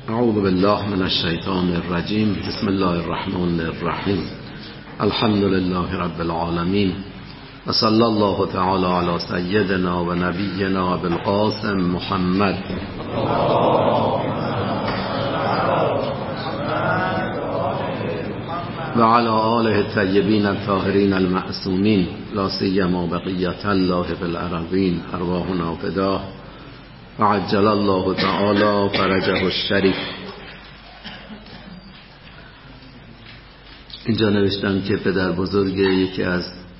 اعوذ بالله من الشیطان الرجیم. بسم الله الرحمن الرحیم. الحمد لله رب العالمین و صلی الله تعالی علی سیدنا و نبینا ابو القاسم محمد و علی آله الطیبین الطاهرین المعصومین لا سیما بقیة الله فی الارضین ارواحنا فداه و عجل الله تعالی فرجه الشریف. اینجا نوشتم که پدر بزرگ یکی از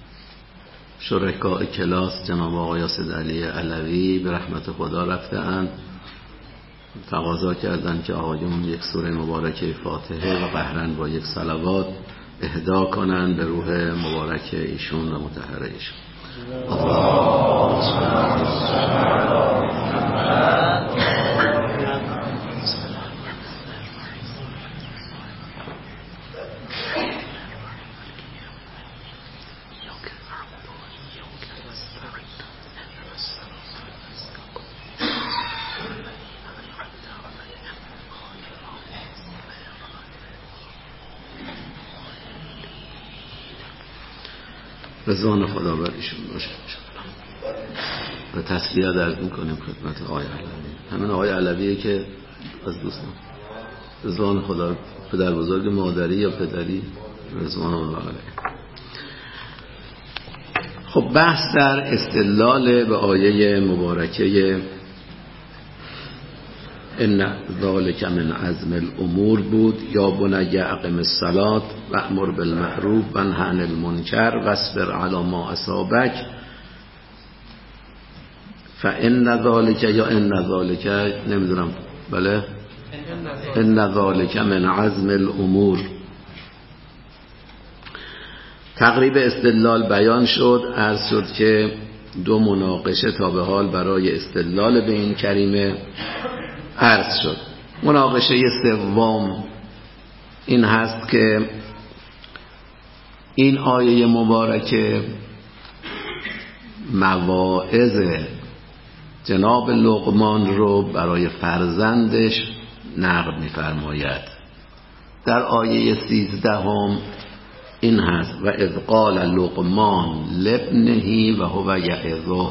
شرکای کلاس جناب آقای یاسر علی علوی به رحمت خدا رفته اند. تقاضا کردند که آقایون یک سوره مبارکه فاتحه و قهرن با یک صلوات اهدا کنند به روح مبارک ایشون و مطهر ایشون. رضوان خدا بر ایشون باشه. و تسلیت عرض میکنیم خدمت آقای علوی. همین آقای علویه که از دوستان رضوان خدا، پدر بزرگ مادری یا پدری، رضوان الله علیه. خب بحث در استدلال به آیه مبارکه ان ذالک من عزم الامور بود. یا بنی اقم الصلاة و امر بالمعروف و انه عن المنکر واصبر علی ما اصابک فان ذالک یا ان ذالک نمیدونم بله ان ذالک من عزم الامور. تقریب استدلال بیان شد. عرض شد که دو مناقشه تا به حال برای استدلال به این کریمه عرض شد. مناقشه سوم این هست که این آیه مبارکه مواعظ جناب لقمان رو برای فرزندش نقل می‌فرماید. در آیه 13 این هست و اذ قال لقمان لابنه و هو یعظه.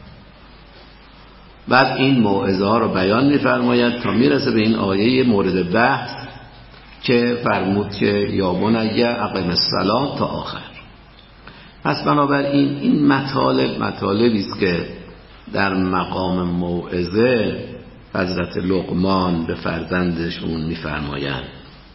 بعد این موعظه ها رو بیان می‌فرماید تا میرسه به این آیه مورد بحث که فرمود که یا بنی اقم الصلاة تا آخر. پس بنابراین این مطالبی است که در مقام موعظه حضرت لقمان به فرزندشون می‌فرمایند.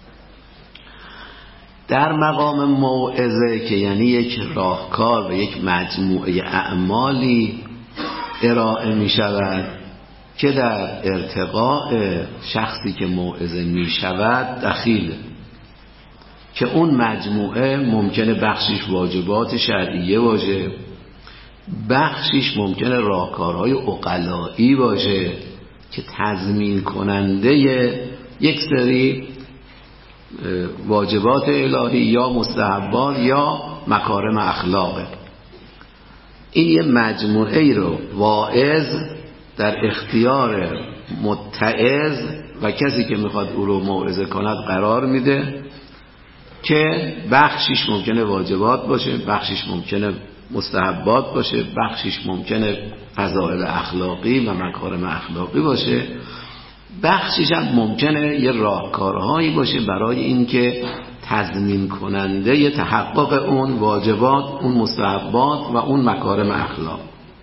در مقام موعظه که یعنی یک راهکار و یک مجموعه اعمالی ارائه می شود که در ارتقاء شخصی که موعظه می شود دخیل، که اون مجموعه ممکنه بخشش واجبات شرعیه باشه، بخشش ممکنه راهکارهای عقلایی باشه که تضمین کننده یک سری واجبات الهی یا مستحبات یا مکارم اخلاقه. این یه مجموعه ای رو واعظ در اختیار متعظ و کسی که میخواد او رو موعظه کند قرار میده که بخشش ممکنه واجبات باشه، بخشش ممکنه مستحبات باشه، بخشش ممکنه فضائل اخلاقی و مکارم اخلاقی باشه، بخشش هم ممکنه یه راهکارهایی باشه برای اینکه تضمین کننده تحقق اون واجبات، اون مستحبات و اون مکارم اخلاق.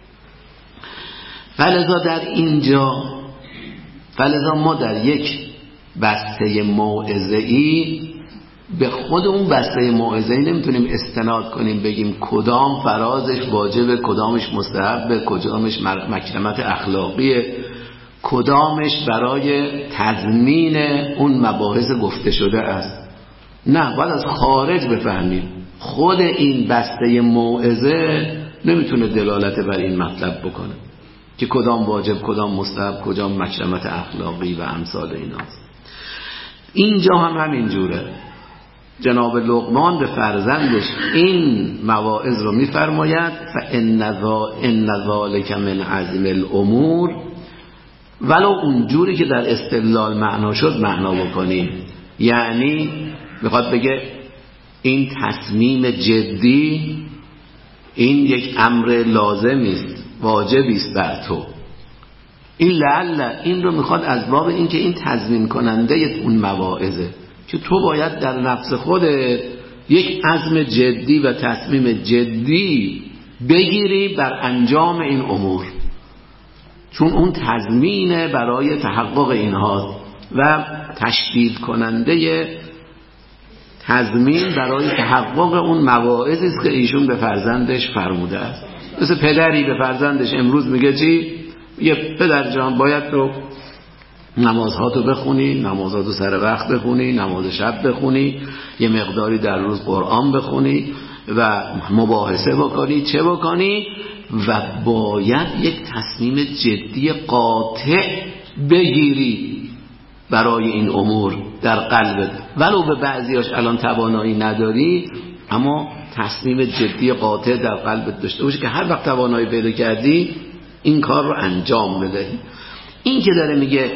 فلذا ما در یک بسته موعظه‌ای به خود اون بسته موعظه‌ای نمیتونیم استناد کنیم بگیم کدام فرازش واجبه، کدامش مستحبه، کدامش مکرمت اخلاقیه، کدامش برای تضمین اون مباحث گفته شده است. نه، باید از خارج بفهمیم. خود این بسته موعظه نمیتونه دلالت بر این مطلب بکنه که کدام واجب، کدام مستحب، کدام مکرمت اخلاقی و امثال ایناست. اینجا هم همینجوره. جناب لقمان به فرزندش این مواعظ رو میفرماید فان ذالک من عزم الامور ولو اونجوری که در استدلال معنا شد معنا بکنیم. یعنی میخواد بگه این تصمیم جدی، این یک امر لازمی است، واجبی است بر تو. این لعل این رو میخواد از باب این که این تضمین کننده اون مواعظه که تو باید در نفس خودت یک عزم جدی و تصمیم جدی بگیری بر انجام این امور، چون اون تضمین برای تحقق اینها و تشدید کننده تضمین برای تحقق اون مواعظی است که ایشون به فرزندش فرموده است. مثل پدری به فرزندش امروز میگه چی؟ یه پدر جان باید تو نمازهاتو بخونی، نمازهاتو سر وقت بخونی، نماز شب بخونی، یه مقداری در روز قرآن بخونی و مباحثه بکنی، چه بکنی، و باید یک تصمیم جدی قاطع بگیری برای این امور در قلبت، ولو به بعضیاش الان توانایی نداری، اما تصمیم جدی قاطع در قلبت داشته باشی که هر وقت توانایی پیدا کردی این کار رو انجام بدهی. این که داره میگه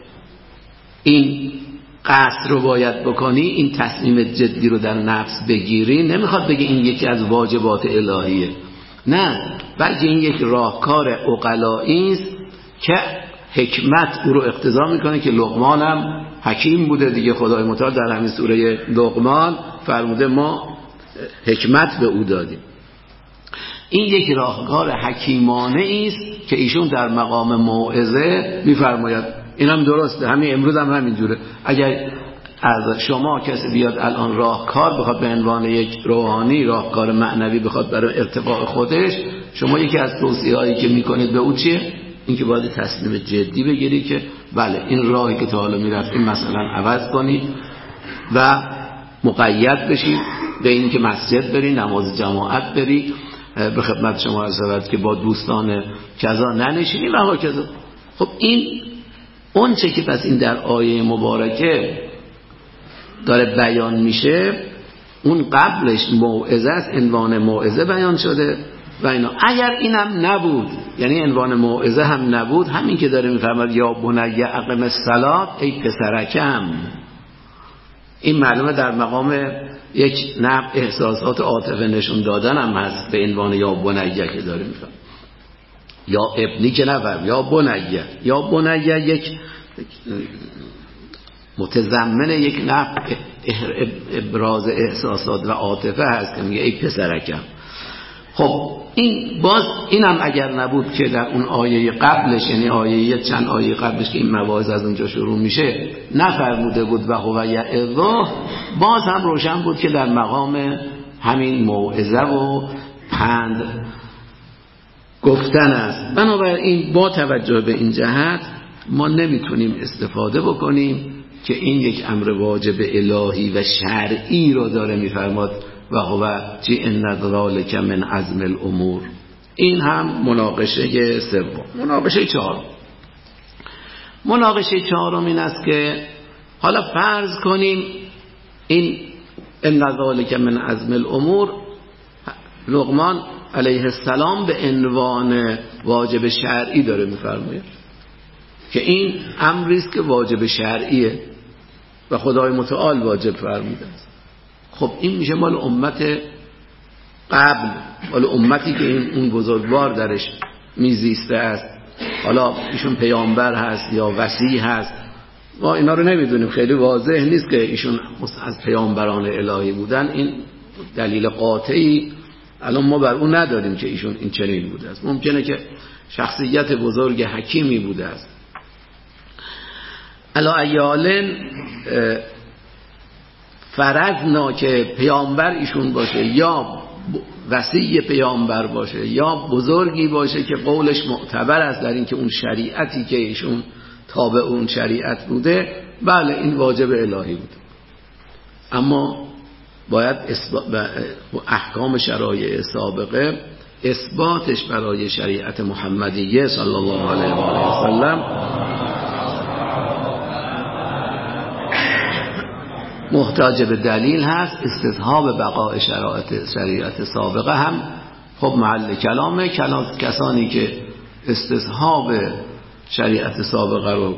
این قصد رو باید بکنی، این تصمیم جدی رو در نفس بگیری، نمیخواد بگه این یکی از واجبات الهیه، نه، بلکه این یک راهکار عقلایی است که حکمت او رو اقتضا میکنه که لقمان هم حکیم بوده دیگه. خدای متعال در همین سوره لقمان فرموده ما حکمت به او دادیم. این یک راهکار حکیمانه است که ایشون در مقام موعظه میفرماید. این هم درسته، همین امروز هم همین جوره. اگر از شما کسی بیاد الان راهکار بخواد به عنوان یک روحانی، راهکار معنوی بخواد برای ارتقاء خودش، شما یکی از توصیه‌هایی که میکنید به او چیه؟ این که باید تصمیم جدی بگیری که بله این راهی که تا حالا میرفت این مثلا عوض کنی و مقید بشی به این که مسجد بری، نماز جماعت بری، به خدمت شما عرض شود که با دوستان کذا ننشینی و ها کذا. خب این اون چه که پس این در آیه مبارکه داره بیان میشه، اون قبلش موعظه است، عنوان موعظه بیان شده و اینا. اگر اینم نبود، یعنی عنوان موعظه هم نبود، همین که داره میفرماد یا بنی اقم الصلاة، ای پسرکم، این معلومه در مقام یک نوع احساسات عاطفه نشون دادن هم هست به عنوان یا بنیه که داره میفرماد. یا ابنی که نفرم، یا بنیه. یا بنیه یک متضمن یک نوع ابراز احساسات و عاطفه هست که میگه ای پسرکم. خب این باز اینم اگر نبود که در اون آیه قبلش، یعنی آیه چند آیه قبلش که این مواعظ از اونجا شروع میشه نفرموده بود و هو یعظه، باز هم روشن بود که در مقام همین موعظه و پند گفتن است. بنابراین با توجه به این جهت ما نمیتونیم استفاده بکنیم که این یک امر واجب الهی و شرعی رو داره میفرماد و هو چی ان ذلک من عزم الامور. این هم مناقشه سوم. مناقشه چهارم این است که حالا فرض کنیم این ان ذلک من عزم الامور لقمان علیه السلام به عنوان واجب شرعی داره میفرماید که این امری است که واجب شرعیه و خدای متعال واجب فرموده است. خب این میشه مال امت قبل، مال امتی که این اون بزرگوار درش میزیسته است. حالا ایشون پیامبر هست یا وصی هست، ما اینا رو نمیدونیم، خیلی واضح نیست که ایشون از پیامبران الهی بودن. این دلیل قاطعی الان ما بر اون نداریم که ایشون این چنین بوده است. ممکنه که شخصیت بزرگ حکیمی بوده است. الا ایالن فرضنا که پیامبر ایشون باشه یا وصی پیامبر باشه یا بزرگی باشه که قولش معتبر است در این که اون شریعتی که ایشون تابع اون شریعت بوده، بله این واجب الهی بود، اما باید احکام شرایع سابقه اثباتش برای شریعت محمدیه صلی الله علیه و سلم محتاج به دلیل هست. استصحاب بقاء شریعت سابقه هم خب محل کلامه. کسانی که استصحاب شریعت سابقه رو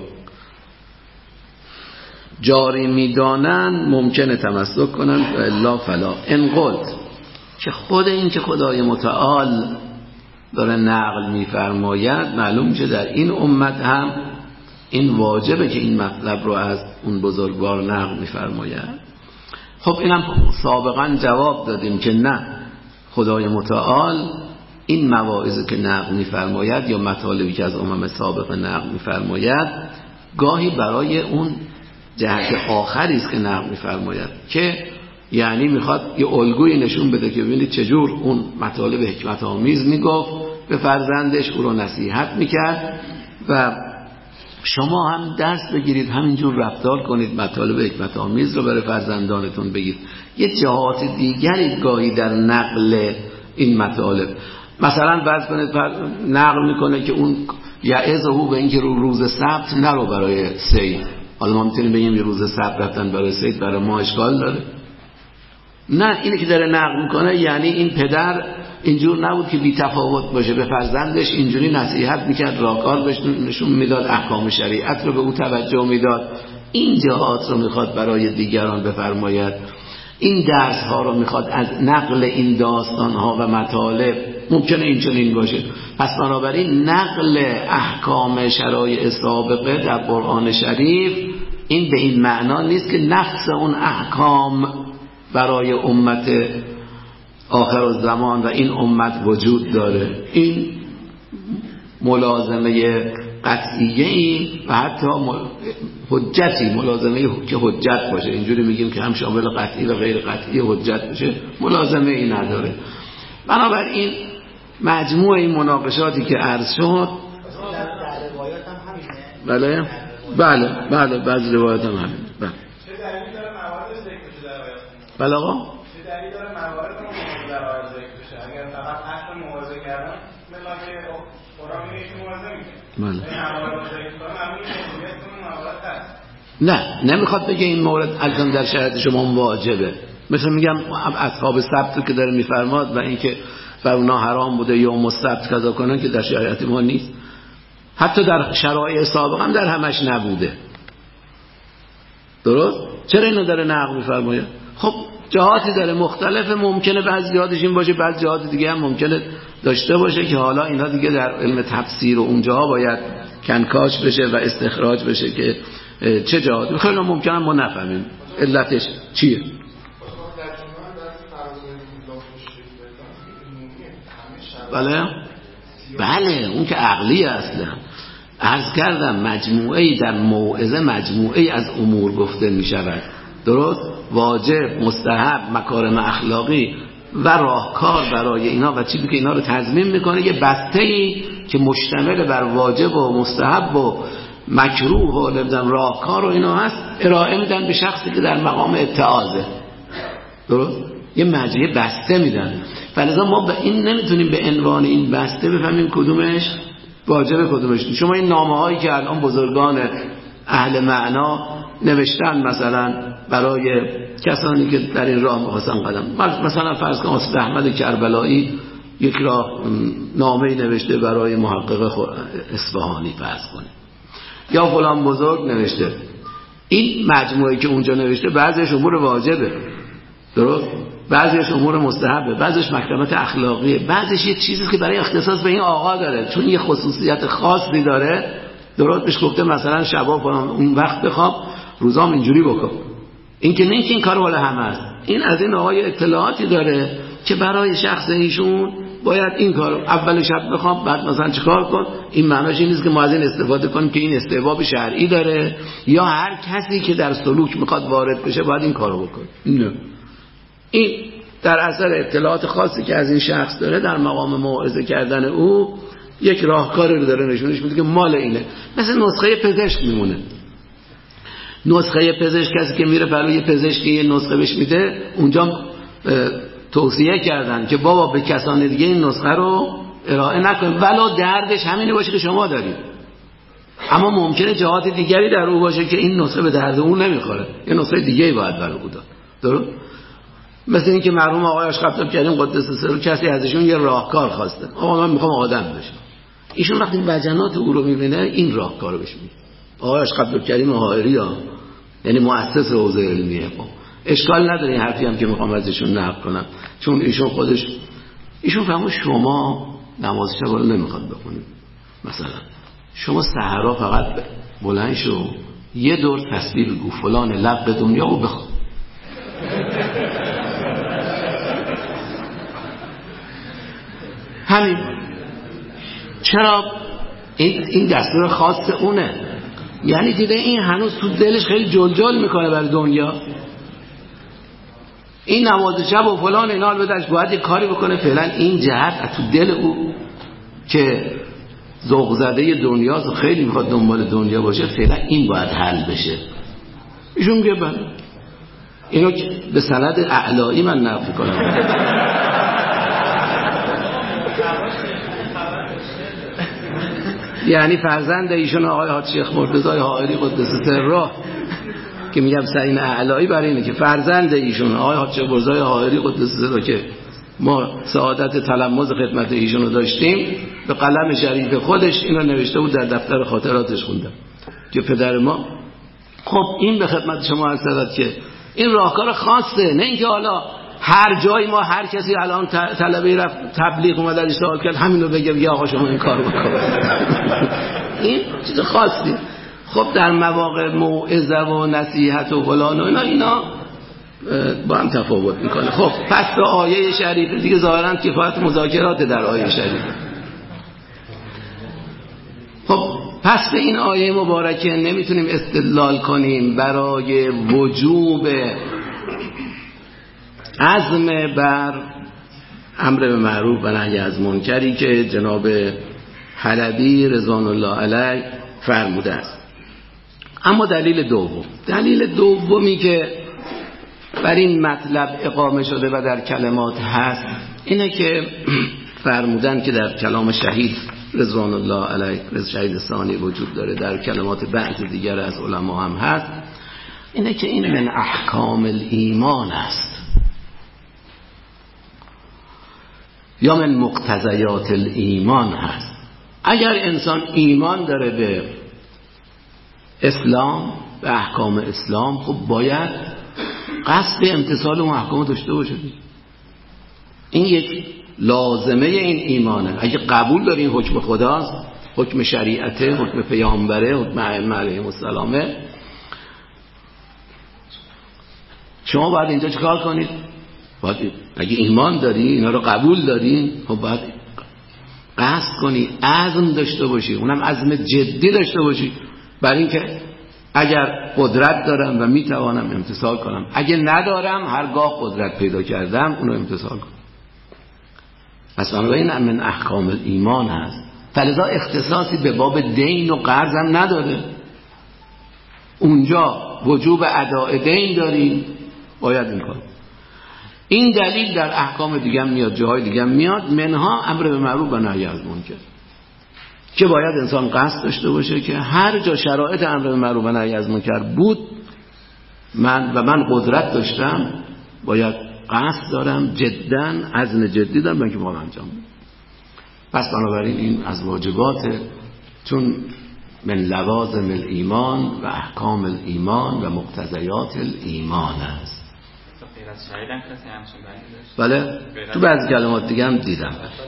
جاری میدانن ممکنه تمسک کنن و الا فلا. ان قلت که خود این که خدای متعال داره نقل میفرماید، معلوم میشه در این امت هم این واجبه که این مطلب رو از اون بزرگوار نقل میفرماید. خب اینم سابقا جواب دادیم که نه، خدای متعال این مواعظی که نقل میفرماید یا مطالبی که از امم سابق نقل میفرماید گاهی برای اون جهت آخری است که نقل میفرماید، که یعنی میخواد یه الگویی نشون بده که ببینید چجور اون مطالب حکمت آمیز میگفت به فرزندش، او رو نصیحت میکرد و شما هم درس بگیرید، همینجور رفتار کنید، مطالب حکمت آمیز رو برای فرزندانتون بگید. یه جهات دیگری گاهی در نقل این مطالب، مثلا فرض کنید نقل میکنه که اون یعظه به اینکه روز سبت نرو برای صید. حالا ما میتونیم بگیم یه روز سبت رفتن برای صید برای ما اشکال داره؟ نه، اینی که داره نقل میکنه یعنی این پدر اینجور نبود که بی تفاوت باشه، به فرزندش اینجوری نصیحت میکرد، راهکار بهش نشون میداد، احکام شریعت رو به او توجه میداد. این جهات رو میخواد برای دیگران بفرماید، این درس ها رو میخواد از نقل این داستان ها و مطالب. ممکنه این باشه. پس بنابراین نقل احکام شرایع سابقه در قرآن شریف این به این معنا نیست که نقص اون احکام برای امت آخر الزمان و این امت وجود داره. این ملازمه قطعیه‌ای و حتی حجتی، ملازمه که حجت باشه، اینجوری میگیم که هم شامل قطعی و غیر قطعی حجت باشه، ملازمه ای نداره. بنابراین مجموع این مناقشاتی که عرض شد، بله بله بله بعضی روایات هم همین. بله چه دلیلی داره موارد ذکر بشه در آیات؟ بله آقا، چه دلیلی داره موارد در آیات ذکر بشه؟ اگر فقط عقل موعظه کردن مثلا که قرآن میگه که موعظه میگه، بله این موارد ذکر کنه معلومه که اون موارد هست. نه، نمیخواد بگه این مورد الان در شریعت شما واجبه. مثلا میگم اصحاب سبت که داره میفرماد و اینکه بر اونا حرام بوده یا مستبت کذا کنن که در شریعت ما نیست، حتی در شرایع سابق هم در همش نبوده. درست؟ چرا اینو داره نقل میفرماید؟ خب جهاتی داره مختلف، ممکنه بعضی جهاتش این باشه، بعضی جهات دیگه هم ممکنه داشته باشه که حالا اینا دیگه در علم تفسیر و اونجاها باید کنکاش بشه و استخراج بشه که چه جهاتی. خیلی ممکنه ما نفهمیم علتش چیه. بله بله اون که عقلی اصلا. عرض کردم مجموعه‌ای در موعظه، مجموعه‌ای از امور گفته می شود. درست؟ واجب، مستحب، مکارم اخلاقی و راهکار برای اینا و چیزی که اینا رو تضمین میکنه. یه بسته‌ای که مشتمل بر واجب و مستحب و مکروه و نمیدونم راهکار و اینا هست، ارائه میدن به شخصی که در مقام اتعاظه. درست؟ یه مجموعه بسته میدن. فلذا ما به این نمیتونیم به عنوان این بسته بفهمیم کدومش واجب کدومش نیست. شما این نامه هایی که الان بزرگان اهل معنا نوشتن مثلا برای کسانی که در این راه می‌خواستن قدم، مثلا فرض کن استاد احمد کربلایی یک راه نامه‌ای نوشته برای محقق اصفهانی فرض کنه، یا فلان بزرگ نوشته. این مجموعه که اونجا نوشته بعضیش امور واجبه، درست؟ بعضیش امور مستحبه، بعضیش مکتبات اخلاقیه، بعضیش یه چیزی که برای اختصاص به این آقا داره، چون یه خصوصیت خاصی داره. درست بهش گفته مثلا شبا فلان اون وقت بخواب، روزام اینجوری بکن. این که نه که این کار ولا همه است. این از این آقای اطلاعاتی داره که برای شخص ایشون باید این کار اول شب بخواب، بعد مثلا چیکار کن. این معناش این نیست که ما از این استفاده کنیم که این استحباب شرعی داره یا هر کسی که در سلوک میخواد وارد بشه باید این کارو بکنه. نه، این در اثر اطلاعات خاصی که از این شخص داره در مقام موعظه کردن او یک راهکاری رو داره نشونش میده که مال اینه. مثل نسخه پزشک میمونه. نسخه پزشک کسی که میره پلوی پزشکی یه نسخه بهش میده، اونجا توصیه کردن که بابا به کسان دیگه این نسخه رو ارائه نکن ولو دردش همینی باشه که شما دارید. اما ممکنه جهات دیگری در او باشه که این نسخه به درد اون نمیخوره، یه نسخه دیگه‌ای باید برای او داد. درست؟ مثل این که مرحوم آقای اشقبطب کردیم قدس سر کسی ازشون یه راهکار خواسته، آقا من میخوام آدم بشم، ایشون وقتی وجنات او رو میبینه این راهکارو بهش میگه. آقای عبدالکریم حائری ها، یعنی مؤسس حوزه علمیه، اشکال نداره این حرفی هم که میخوام ازشون نقل کنم، چون ایشون فهمون شما نماز شب رو نمیخواد بخونید، مثلا شما سحرا فقط بلند شو یه دور تسبیح بگو فلان لب دنیا رو بخون. همین. چرا؟ این دستور خاص اونه، یعنی دیده این هنوز تو دلش خیلی جلجل میکنه برای دنیا، این نماز شب و فلان اینا رو بدش باید یه کاری بکنه فعلا این جهت تو دل او که ذوق زده دنیاست و خیلی میخواد دنبال دنیا باشه، فعلا این باید حل بشه. ایشون میگه بله، اینو به سند اعلایی من نقل کنم. یعنی فرزند ایشون آقای حاج شیخ مرتضی حائری قدس سره که میگم سعین اعلایی برای اینه که فرزند ایشون آقای حاج شیخ مرتضی حائری قدس سره که ما سعادت تلمذ خدمت ایشون رو داشتیم، به قلم شریف خودش اینو نوشته بود، در دفتر خاطراتش خوندم که پدر ما. خب این به خدمت شما عرض شود که این راهکار خاصه، نه اینکه حالا هر جایی ما هر کسی الان طلبه رفت تبلیغ اومد ازش سوال کرد همین رو بگه آقا شما این کار بکن. این چیز خاصی. خب در مواقع موعظه و نصیحت و فلان و اینا با هم تفاوت میکنه. خب پس به آیه شریف دیگه ظاهرا کفایت مذاکرات در آیه شریف. خب پس به این آیه مبارکه نمیتونیم استدلال کنیم برای وجوب عزم بر امر به معروف و نهی از منکری که جناب حلبی رضوان الله علیه فرموده است. اما دلیل دومی که بر این مطلب اقامه شده و در کلمات هست اینه که فرمودن که در کلام شهید رضوان الله علیه، شهید ثانی وجود داره، در کلمات بعض دیگر از علما هم هست، اینه که این من احکام الایمان است یا من مقتضیات الایمان هست. اگر انسان ایمان داره به اسلام، به احکام اسلام، خب باید قصد امتثال اون احکام داشته باشه. این یک لازمه این ایمانه. اگه قبول داری این حکم خداست، حکم شریعته، حکم پیامبره، حکم ائمه علیهم السلام، شما باید اینجا چیکار کنید؟ باید اگه ایمان داری، اینا رو قبول داری، خب باید قصد کنی، عزم داشته باشی، اونم عزم جدی داشته باشی برای اینکه اگر قدرت دارم و میتوانم امتثال کنم، اگه ندارم هرگاه قدرت پیدا کردم اونو امتثال کنم. پس بنابراین من احکام ایمان هست. فلذا اختصاصی به باب دین و قرض هم نداره. اونجا وجوب اداء دین داریم، باید این کار. این دلیل در احکام دیگه هم میاد، جاهای دیگه هم میاد، منها امر به معروف و نهی از منکر، که باید انسان قصد داشته باشه که هر جا شرایط امر به معروف و نهی از منکر بود من قدرت داشتم، باید قصد دارم، جدا عزم جدی دارم من که باید انجام بدم. پس بنابراین این از واجباته، چون من لوازم الایمان و احکام الایمان و مقتضیات الایمان است. بله تو بعضی کلمات دیگه هم دیدم.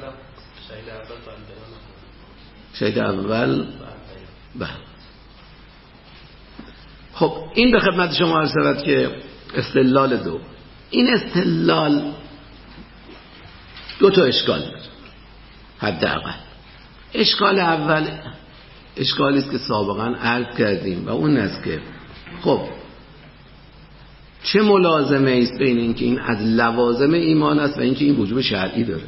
شهید اول بله. خب این به خدمت شما عرض شود که استدلال دو. این استدلال دو تا اشکال داره حداقل. اشکال اول اشکالی است که سابقا عرض کردیم و اون است که خب چه ملازمه است بین اینکه این از لوازم ایمان است و اینکه این وجوب شرعی داره.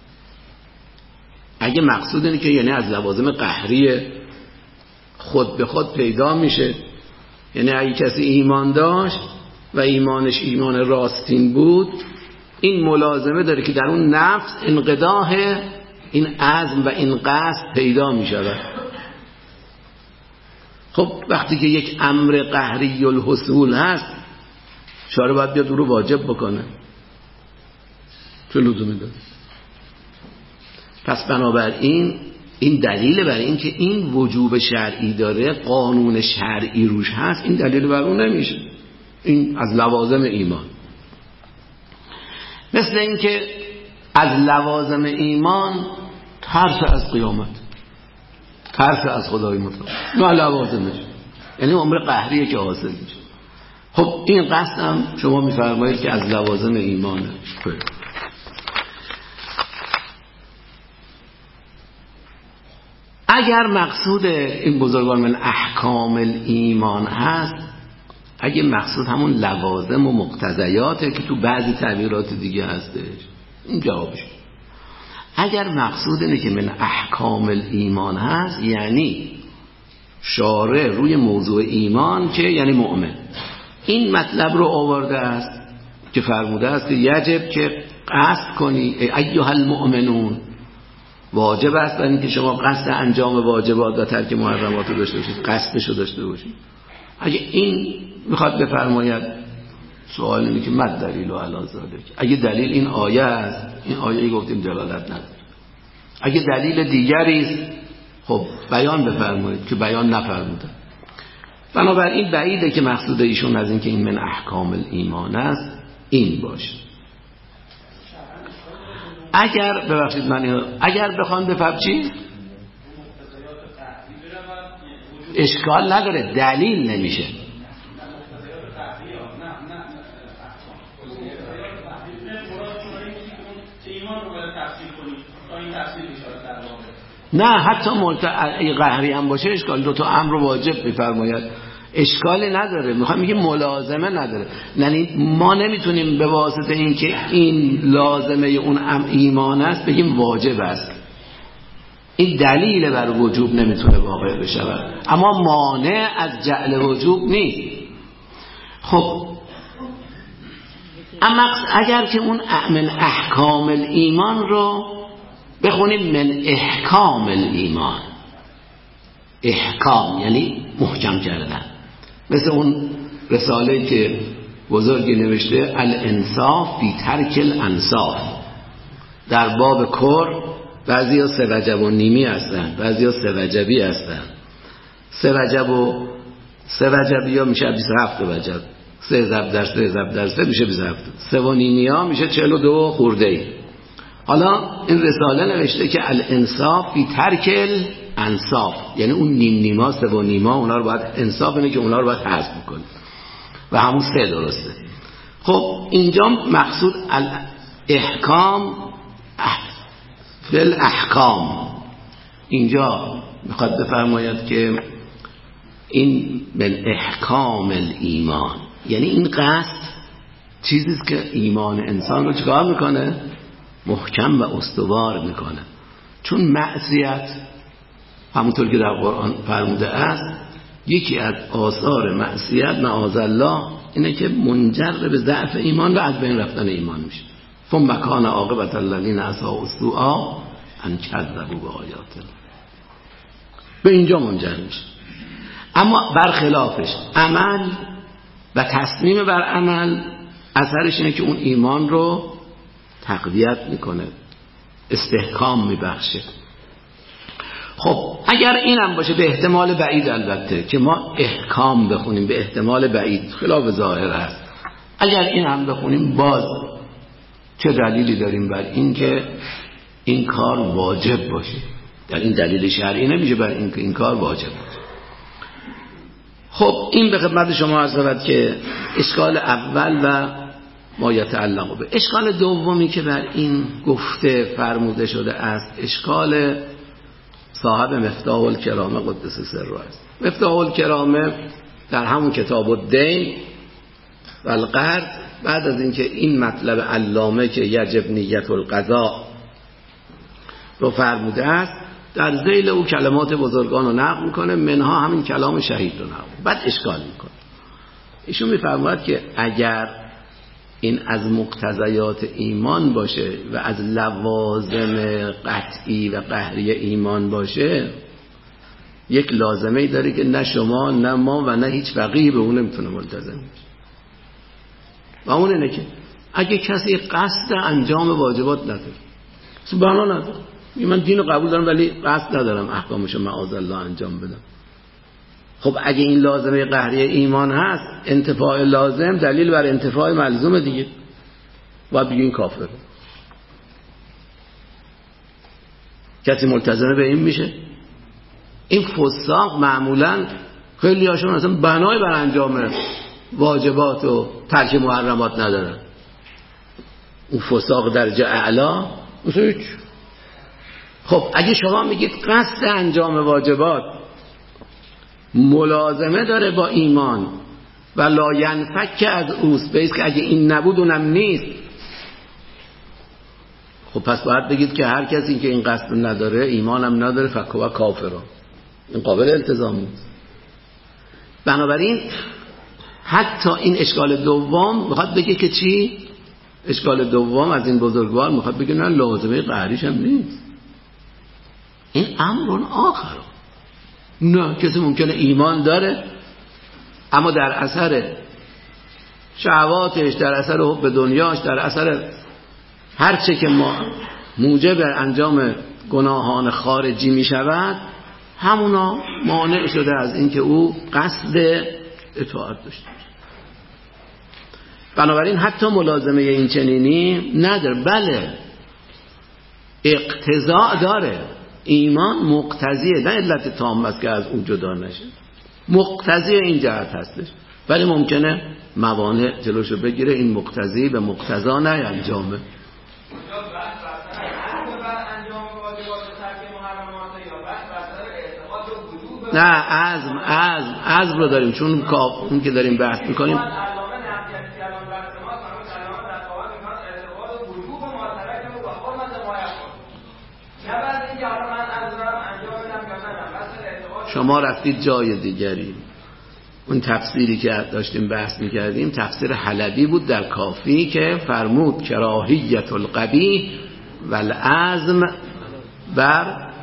اگه مقصود اینه که یعنی از لوازم قهری خود به خود پیدا میشه، یعنی اگه کسی ایمان داشت و ایمانش ایمان راستین بود، این ملازمه داره که در اون نفس انقداح این عزم و این قصد پیدا میشه. خب وقتی که یک امر قهری الحصول هست، شارع باید بیاد او رو واجب بکنه، چه لزومی داره؟ پس بنابراین این دلیل برای این که این وجوب شرعی داره، قانون شرعی روش هست، این دلیل بر اون نمیشه. این از لوازم ایمان. مثل این که از لوازم ایمان ترس از قیامت، ترس از خدای متعال، نه لوازمش، یعنی امر قهریه که حاصل میشه. خب این قصد هم شما میفرمایید که از لوازم ایمانه. اگر مقصود این بزرگان من احکام ایمان هست، اگه مقصود همون لوازم و مقتضیاته که تو بعضی تعبیرات دیگه هستش، این جوابش. اگر مقصود اینه که من احکام ایمان هست، یعنی شارع روی موضوع ایمان که یعنی مؤمن این مطلب رو آورده است که فرموده است که یجب که قصد کنی ایها المؤمنون، واجب است برای اینکه شما قصد انجام واجبات و ترک محرمات رو داشته باشید، قصدش رو داشته باشید. اگه این میخواد بفرماید، سوال اینه که مد دلیل و علی ذالک، اگه دلیل این آیه است، این آیه گفتیم دلالت نداره. اگه دلیل دیگری است، خب بیان بفرمایید که بیان نفرموده. بنابراین بعیده که مقصود ایشون از این که این من احکام ایمان است این باشه. اگر ببخشید من اگر بخوام بفهم چی؟ اشکال نداره، دلیل نمیشه. نه حتی قهری هم باشه اشکال، دو تا امر واجب میفرماید، اشکالی نداره. میخوام میگیم ملازمه نداره، یعنی ما نمیتونیم به واسطه این که این لازمه اون ایمان است بگیم واجب است. این دلیل بر وجوب نمیتونه واقع بشه، اما مانع از جعل وجوب نیست. خب اما اگر که اون من احکام ایمان رو بخونیم من احکام ایمان، احکام یعنی محکم کردن، مثل اون رساله که بزرگی نوشته الانصاف فی ترک الانصاف. در باب کر بعضی ها 3 وجب و نیمی هستن، بعضی ها 3 وجبی هستن. 3 وجبی ها میشه 27 وجب، 3 ضرب در 3 ضرب در 3 میشه 27، 3 و نیمی ها میشه 42 خورده ای. حالا این رساله نوشته که الانصاف فی ترک الانصاف، یعنی اون نیما 3 و نیما اونا رو باید، انصاف اینه که اونا رو باید حذف بکنه و همون 3 درسته. خب اینجا مقصود الاحکام فل احکام، اینجا میخواد بفرماید که این من احکام الایمان، یعنی این قصد چیزیست که ایمان انسان رو چکار میکنه؟ محکم و استوار میکنه. چون معصیت همونطور که در قرآن فرموده است، یکی از آثار معصیت معاذالله اینه که منجر به ضعف ایمان و از بین رفتن ایمان میشه. ثم کان عاقبة الذین اساءوا السوء ان کذبوا بآیات الله، به اینجا منجر میشه. اما برخلافش عمل و تصمیم بر عمل اثرش اینه که اون ایمان رو تقویت میکنه، استحکام میبخشه. خب اگر اینم باشه، به احتمال بعید البته که ما احکام بخونیم، به احتمال بعید خلاف ظاهر هست، اگر این هم بخونیم باز چه دلیلی داریم بر این که این کار واجب باشه؟ در این دلیل شرعی نمیشه بر این که این کار واجب باشه. خب این به خدمت شما عرض شود که اشکال اول و ما یتعلق به. اشکال دومی که بر این گفته فرموده شده است، اشکال صاحب مفتاح الکرامه قدس سره است. مفتاح الکرامه در همون کتاب الدین و القرض، بعد از اینکه این مطلب علامه که یجب نیت القضاء رو فرموده است، در ذیل او کلمات بزرگان رو نقل میکنه، منها همین کلام شهید رو نقل، بعد اشکال میکنه. ایشون میفرماید که اگر این از مقتضیات ایمان باشه و از لوازم قطعی و قهری ایمان باشه، یک لازمه داره که نه شما نه ما و نه هیچ فقیه به اون نمیتونه ملتزم بشه، و اون اینه که اگه کسی قصد انجام واجبات نداره، سبحان نداره، من دین رو قبول دارم ولی قصد ندارم احکامش رو معاذالله انجام بدم. خب اگه این لازمه قهری ایمان هست، انتفاع لازم دلیل بر انتفاع ملزوم دیگه، باید بگیم کافر. کسی ملتزم به این میشه؟ این فساق معمولا خیلی هاشون اصلا بنای بر انجام واجبات و ترک محرمات ندارن. اون فساق درجه اعلا مثلا هیچ. خب اگه شما میگید قصد انجام واجبات ملازمه داره با ایمان و لا ینفک از اوست، بیست که اگه این نبود اونم نیست، خب پس باید بگید که هر کسی که این قصد نداره ایمانم نداره فکوا کافره. این قابل التزام نیست. بنابراین حتی این اشکال دوم میخواد بگه که چی؟ اشکال دوم از این بزرگوار میخواد بگه نه لازمه قهریش هم نیست، این امرون آخر. نه، کسی ممکنه ایمان داره اما در اثر شهواتش، در اثر حب دنیاش، در اثر هرچه که موجب انجام گناهان خارجی می شود، همونا مانع شده از اینکه او قصد اطاعت داشته. بنابراین حتی ملازمه این چنینی نداره. بله اقتضاء داره، ایمان مقتضیه، نه علت تام است که از اون جدا نشه، مقتضی این جهت هستش، ولی ممکنه موانع جلوشو بگیره این مقتضی به مقتضا نینجامه. نه عزم رو داریم، چون اون که داریم بحث میکنیم شما رفتید جای دیگری. اون تفسیری که داشتیم بحث میکردیم تفسیر حلبی بود در کافی که فرمود کراهیت القبیح والعزم بر.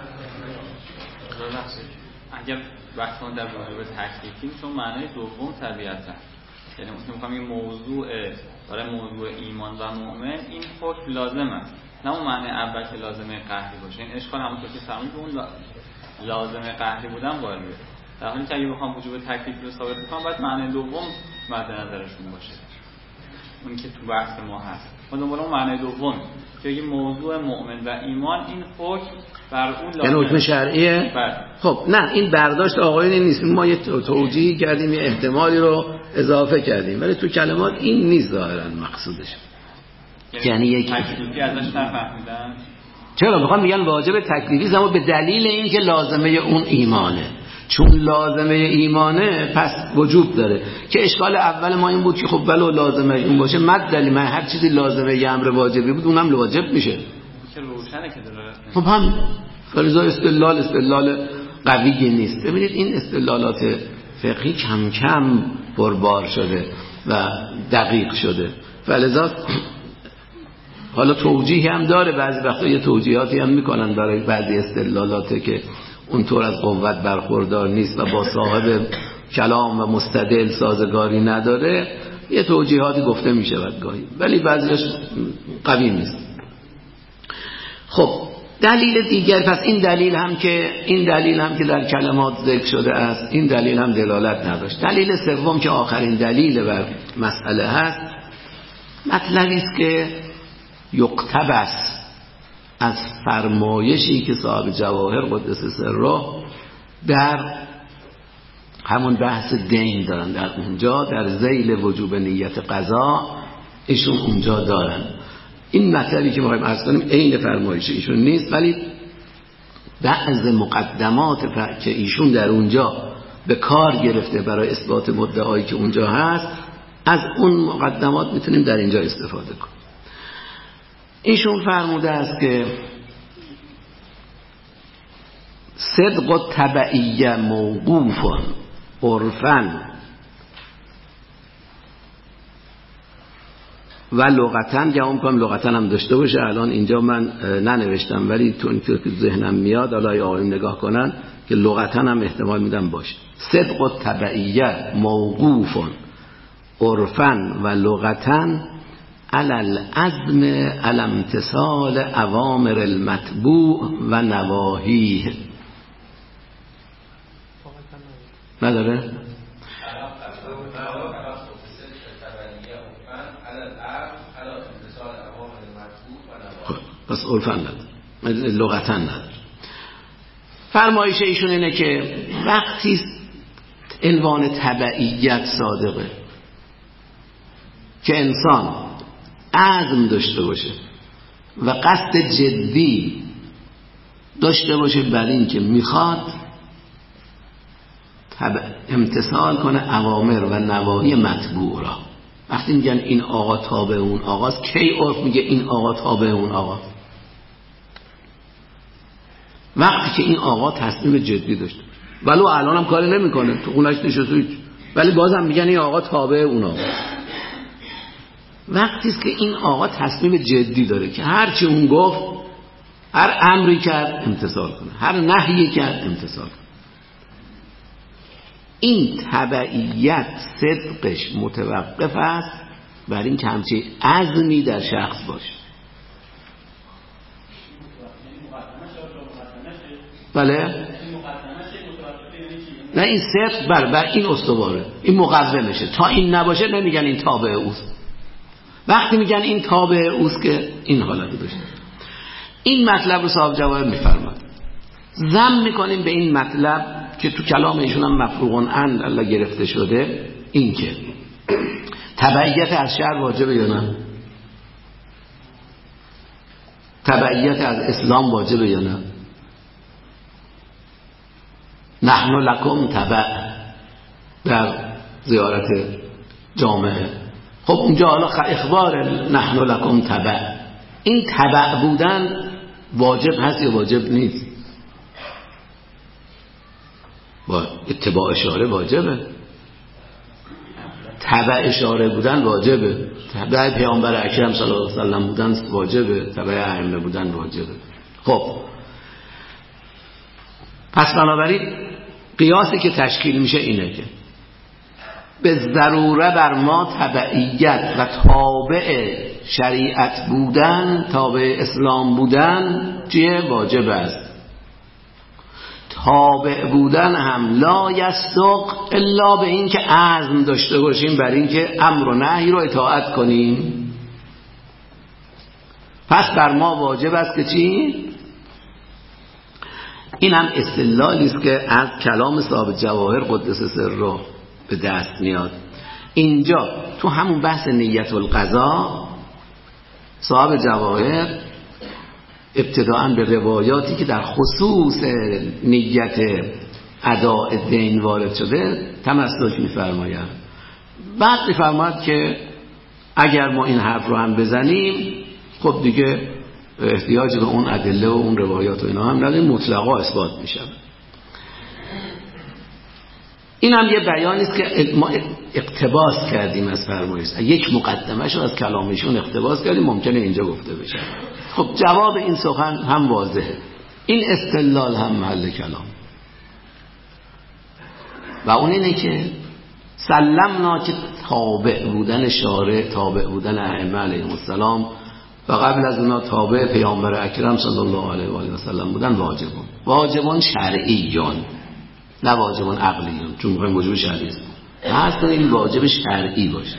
اگر بحثمون در واقع تکلیفیم چون معنای دوم طبیعتا، یعنی میخوام این موضوع برای موضوع ایمان و مؤمن این حکم لازمه، نه اون معنی اول که لازمه قهری باشه. این اشکال همونطور که فرمودید اون لازمه قهری بودن وارد، در حالی که اگه بخوام وجوب تکلیف رو ثابت کنم باید معنی دوم مد نظرشون باشه، اون که تو بحث ما هست. ما دنبال اون معنی دوم که این موضوع مؤمن و ایمان این حکم بر اون لازمه، یعنی حکم شرعیه. خب نه، این برداشت آقایون نیست، ما یه توجیهی کردیم، یه احتمالی رو اضافه کردیم، ولی تو کلمات این نیست ظاهرا مقصودش. یعنی یک تکلیفی ازش نفهمیدن. چرا میخوام میگن واجب تکلیفی اما به دلیل اینکه لازمه اون ایمانه، چون لازمه ایمانه پس وجوب داره. که اشکال اول ما این بود که خب ولو لازمه اون باشه مد دلیل، من هر چیزی لازمه یه امر واجبی بود اونم واجب میشه که روشنه که داره. خب هم فلزا استدلال قوی نیست. ببینید این استدلالات فقهی کم کم پربار شده و دقیق شده، فلزا حالا توجیه هم داره، بعضی وقتا یه توجیهاتی هم میکنن برای بعضی استدلالاتی که اونطور از قوت برخوردار نیست و با صاحب کلام و مستدل سازگاری نداره، یه توجیهاتی گفته میشود گاهی، ولی بعضیش قوی نیست. خب دلیل دیگر، پس این دلیل هم که در کلمات ذکر شده است، این دلیل هم دلالت نداشت. دلیل سوم که آخرین دلیل بر مسئله هست، مطلبی است که یقتبس از فرمایشی که صاحب جواهر قدس سره در همون بحث دین دارن، در اونجا در ذیل وجوب نیت قضا ایشون اونجا دارن. این مطلبی که می‌خوایم عرض کنیم عین فرمایش ایشون نیست، ولی بعض مقدمات که ایشون در اونجا به کار گرفته برای اثبات مدعایی که اونجا هست، از اون مقدمات میتونیم در اینجا استفاده کنیم. ایشون فرموده است که صدق و تبعیه موقوفن عرفن و لغتن، یا اون کنم لغتن هم داشته باشه، الان اینجا من ننوشتم ولی تو این که ذهنم میاد الان آقایون نگاه کنن که لغتن هم احتمال میدم باشه. صدق و تبعیه موقوفن عرفن و لغتن علی العزم علی امتثال اوامر المتبوع و نواهیه. نداره؟ پس عرفاً نداره، لغتاً نداره. فرمایش ایشون اینه که وقتی عنوان تبعیت صادقه که انسان عزم داشته باشه و قصد جدی داشته باشه بر این که میخواد امتثال کنه اوامر و نواهی متبوع را. وقتی میگن این آقا تابع اون آقاست، کی عرف میگه این آقا تابع اون آقا؟ وقتی که این آقا تصمیم جدی داشته، ولو الان هم کاری نمیکنه، تو خونش نشسته، ولی بازم میگن این آقا تابع اون آقا. وقتی است که این آقا تصمیم جدی داره که هر چی اون گفت، هر امری کرد امتثال کنه، هر نهی کرد امتثال کنه. این تبعیت صدقش متوقف است بر این که همچین عزمی در شخص باشه. بله؟ نه، این صدق بر این استواره، این مقدمشه. تا این نباشه نمیگن این تابع اوست. وقتی میگن این تابع اوست که این حالت داشته. این مطلب رو صاحب جواهر میفرماد. ضم میکنیم به این مطلب که تو کلام ایشون هم مفروغ عن الله گرفته شده، این که تبعیت از شرع واجبه یا نه؟ تبعیت از اسلام واجبه یا نه؟ نحن لکم تبع در زیارت جامعه. خب اونجا حالا اخبار نحن لکم تبع، این تبع بودن واجب هست یا واجب نیست؟ با اتباع اشاره واجبه، تبع اشاره بودن واجبه، تبع پیامبر اکرم صلی الله علیه و سلم بودن واجبه، تبع ائمه بودن واجبه. خب پس بنابراین قیاسی که تشکیل میشه اینه که به ضروره بر ما تبعیت و تابع شریعت بودن، تابع اسلام بودن چیه؟ واجب است. تابع بودن هم لا یصدق الا به این که عزم داشته باشیم بر این که امر و نهی رو اطاعت کنیم. پس بر ما واجب است که چی؟ این هم استدلالی است که از کلام صاحب جواهر قدس سره به دست میاد. اینجا تو همون بحث نیت القضا صاحب جواهر ابتداءً به روایاتی که در خصوص نیت اداء دین وارد شده تمسک می‌فرمایند. بعد می‌فرماید که اگر ما این حرف رو هم بزنیم، خب دیگه احتیاج به اون ادله و اون روایات و اینا هم نداریم، مطلقا اثبات میشه. این هم یه بیانی است که ما اقتباس کردیم از فرمایش، یک مقدمه‌اش رو از کلامشون اقتباس کردیم، ممکنه اینجا گفته بشه. خب جواب این سخن هم واضحه، این استدلال هم محل کلام و اون اینه که سلمنا که تابع بودن شارع، تابع بودن ائمه علیهم السلام و قبل از اونا تابع پیامبر اکرم صلی الله علیه و آله و سلم بودن واجبون شرعیون، نه واجبون عقلیون، چون میگیم واجب شرعی است. اصلا این واجب شرعی باشه.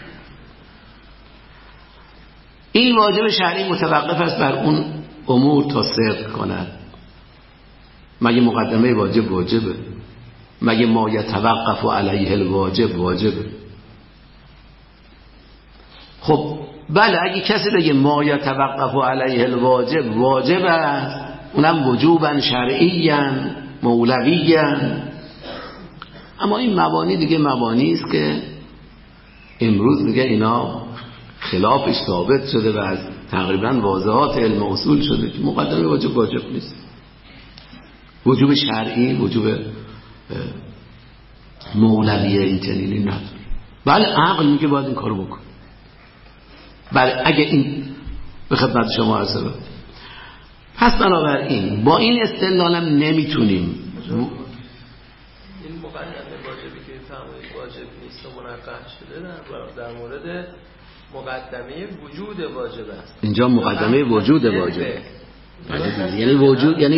این واجب شرعی متوقف است بر اون امور تا صدق کند. مگه مقدمه واجب واجبه؟ مگه ما یتوقف علیه الواجب واجبه؟ خب بله، اگه کسی بگه ما یتوقف علیه الواجب واجب است، اونم وجوبا شرعیاً مولویاً، اما این مبانی دیگه مبانی است که امروز دیگه اینا خلافش ثابت شده و از تقریبا واضحات علم اصول شده که مقدمه واجب نیست. وجوب شرعی، وجوب مولویه این چنینی نداره. بله عقل میگه باید این کارو بکن. بله اگه این به خدمت شما عرض کنم. پس بنابراین با این استدلالم نمیتونیم این مقدمه واجبی که فرمایید واجب نیست و منقح شده در مورد مقدمه وجود واجب است. اینجا مقدمه وجود واجب، یعنی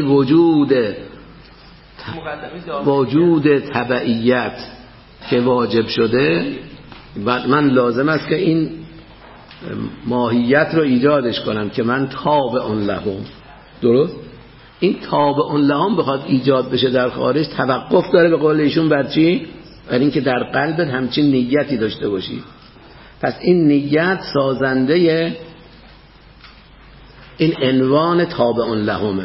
وجود تبعیت که واجب شده. من لازم است که این ماهیت رو ایجادش کنم که من تابع لهم. درست؟ این تابع لهم بخواد ایجاد بشه در خارج توقف داره به قول ایشون بر چی؟ بر این که در قلبت همچین نیتی داشته باشی. پس این نیت سازنده این عنوان تابع لهمه.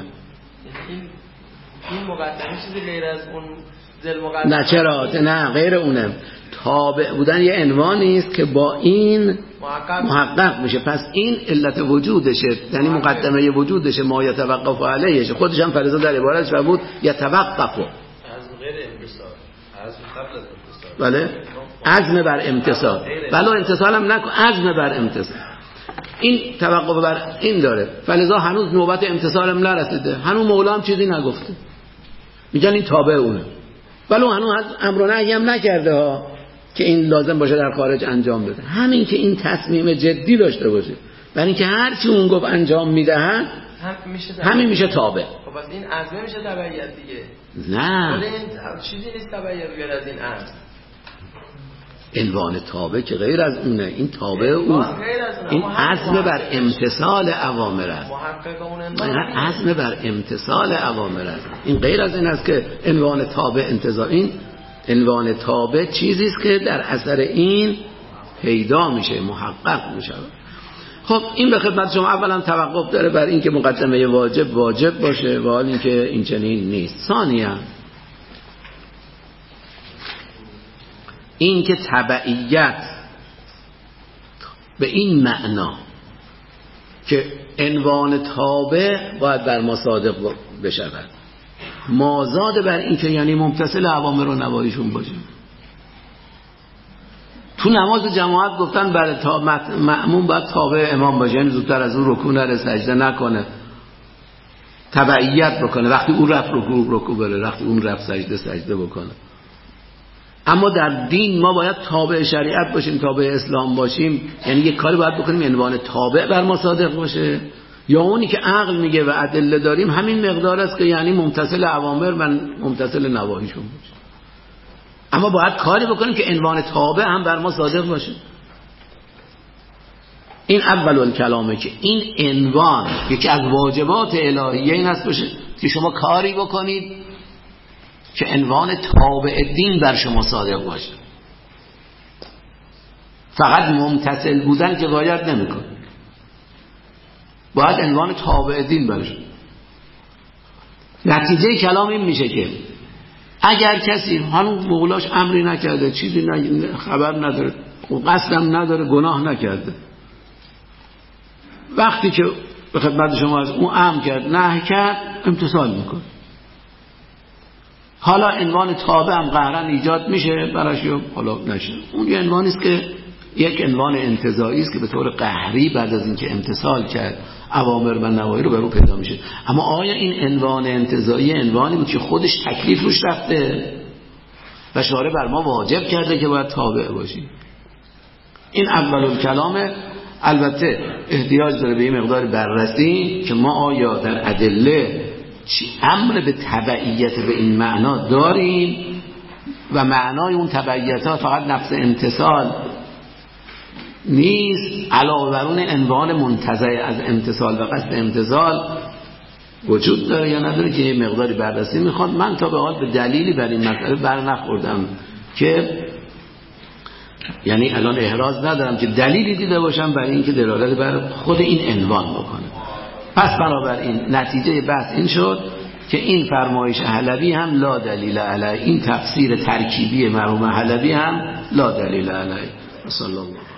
این مقدمه چیزی غیر از اون ذل مقدمه؟ نه چرا؟ نه غیر اونه. تابع بودن یه عنوانی است که با این محقق میشه. پس این علت وجودشه، یعنی مقدمه وجودشه، ما یتوقف علیهش. خودش هم فریضه در عبارتش بود یتوقف از غیر انبساط، از قبل از انبساط. بله، عزم بر امتصال. بله امتصال هم نکن، عزم بر امتصال. این توقف بر این داره، فلذا هنوز نوبت امتصال هم نرسیده، هنوز مولا هم چیزی نگفته، میگن این تابع اونه. بله هنوز امر و نهی هم نکرده ها که این لازم باشه در خارج انجام بده. همین که این تصمیم جدی داشته باشه، برای اینکه هر چی اون گفت انجام میدهن همین میشه تابع. خب پس این عزم میشه تبعیت دیگه. نه این چیزی نیست تبعیت غیر از این عزم. عنوان تابع که غیر از اونه، این تابع اون، این عزم بر امتثال اوامر است. عزم بر امتثال اوامر است. این غیر از این است که عنوان تابع انتزاع. این عنوان تابع چیزی است که در اثر این پیدا میشه، محقق میشه. خب این به خدمت شما اولا توقف داره بر این که مقدمه واجب باشه و حال این که این چنین نیست. ثانیاً این که تبعیت به این معنا که عنوان تابع باید بر ما صادق بشود، مازاد بر این که یعنی ممتثل اوامر و نواهیشون باشیم. تو نماز جماعت گفتن برای مأموم باید تابع امام باشه، یعنی زودتر از اون رکوع نره، سجده نکنه، تبعیت بکنه، وقتی اون رفت رکوع بره، وقتی اون رفت سجده بکنه. اما در دین ما باید تابع شریعت باشیم، تابع اسلام باشیم، یعنی یک کاری باید بکنیم عنوان تابع بر ما صادق باشه، یا اونی که عقل میگه و ادله داریم همین مقدار است که یعنی ممتثل اوامر و ممتثل نواهیشون باشه. اما باید کاری بکنیم که عنوان تابع هم بر ما صادق باشه. این اول الکلامه که این عنوان یکی از واجبات الهیه این است باشه که شما کاری بکنید که عنوان تابع دین بر شما صادق باشه. فقط ممتثل بودن که باید نمیکنه، باید عنوان تابع دین برش. نتیجه کلام این میشه که اگر کسی هنوز مولاش امری نکرده، چیزی خبر نداره، قصدم نداره، گناه نکرده، وقتی که به خدمت شما از اون امر کرد نهی کرد امتثال میکنه. حالا عنوان تابع هم قهرن ایجاد میشه براش یا حالا نشه، اون یه عنوانی است که یک عنوان انتزاعی است که به طور قهری بعد از اینکه امتثال کرد اوامر و نواهی رو برو پیدا میشه. اما آیا این عنوان انتزاعی عنوانی بود که خودش تکلیف روش رفته و شارع بر ما واجب کرده که باید تابع باشیم؟ این اول الکلامه. البته احتیاج داره به این مقدار بررسی که ما آیا در ادله امر به تبعیت به این معنا داریم و معنای اون تبعیت ها فقط نفس امتصال نیست، علاوه بر اون عنوان منتزع از امتصال و قصد امتصال وجود داره یا نداره که یه مقداری بررسی میخواد. من تا به حال به دلیلی بر این مسئله بر نخوردم که یعنی الان احراز ندارم که دلیلی دیده باشم برای اینکه دلالت بر خود این عنوان بکنه. پس بنابراین نتیجه بحث این شد که این فرمایش حلبی هم لا دلیل علیه، این تفسیر ترکیبی مرحوم حلبی هم لا دلیل علیه. صلی الله